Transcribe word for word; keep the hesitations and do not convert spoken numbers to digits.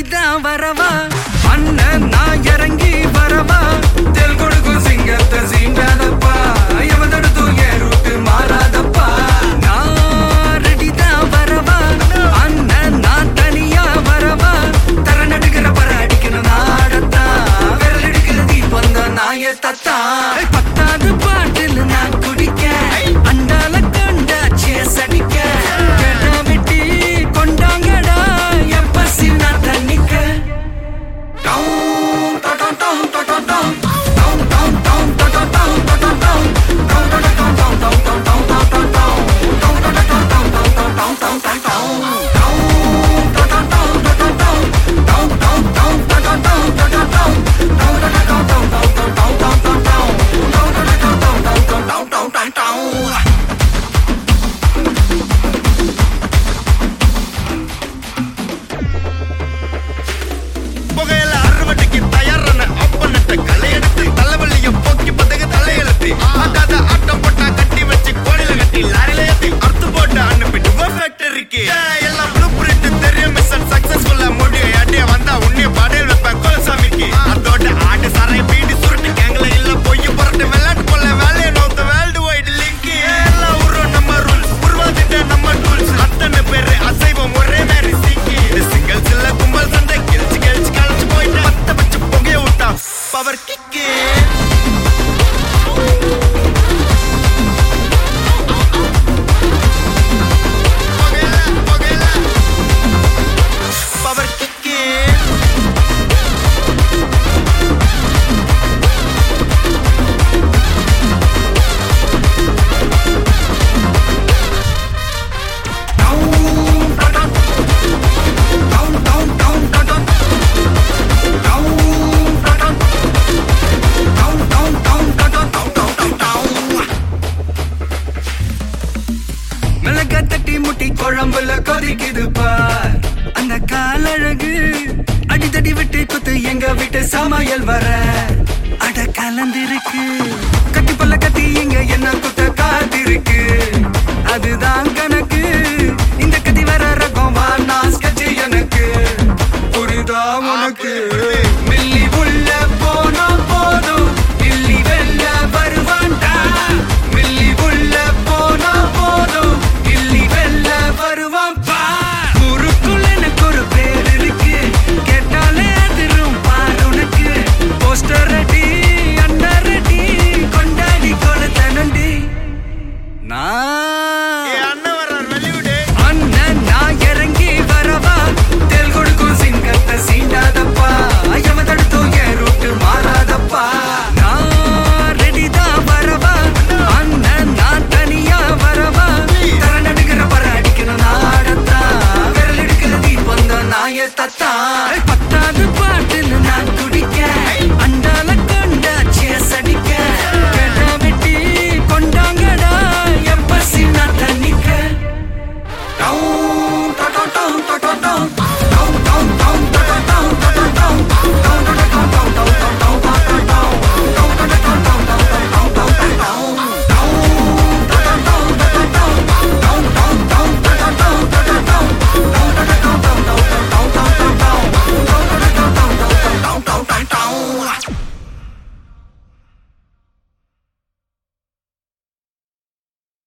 ரெடிதான் வரவா அண்ணன் நான் இறங்கி வரவா தெல் கொடுக்கும் சிங்கத்தை சீண்டாதப்பா எவதடுத்து என் ரூட்டு மாறாதப்பா நான் ரெடிதான் வரவா அண்ணன் நான் தனியா வரவா தர நடுக்கிற பர அடிக்கணும் நாடத்தா விரல் எடுக்கிற தீபம் தான் நாய தத்தா பத்தாவது பாட்டில் நான் குடிக்க அண்டால கண்டா சேஸ் அடிக்க வெட்டி கொண்டாங்கடா என் பசி நான் தண்ணிக்க குழம்புல கொதிக்குது பார் அந்த காலழகு அடித்தடி விட்டு குத்து எங்க வீட்டு சமையல் வர அட கலந்திருக்கு கட்டி பல்ல கட்டி இங்க என்ன குத்த காத்திருக்கு அதுதான் கணக்கு இந்த கத்தி வர ரகம் வா நாஸ்கச்சு எனக்கு புரிதா உனக்கு மில்லி உள்ள போனா போதும் இல்லி வெல்ல வருவான்டா மில்லி உள்ள போனா போதும் இல்லி வெல்ல வருவான் பா ஊருக்குள்ள எனக்கு ஒரு பேர் இருக்கு கேட்டாலே அதிரும் பார் உனக்கு போஸ்டர் ரெடி அண்டர் ரெடி கொண்டாடி கொளுத்த நண்டி அண்ணன் நான் இறங்கி வரவா தெல் கொடுக்கும் சிங்கத்தை சீண்டாதப்பா எவதடுத்தோ என் ரூட்டு மாறாதப்பா நான் ரெடிதான் வரவா அண்ணன் நான் தனியா வரவா தர நடுக்கிற பர அடிக்கணும் நாடத்தா விரல் எடுக்கிற தீபம் தான் நாய தத்தா பத்தாவது பாட்டில் நான் குடிக்க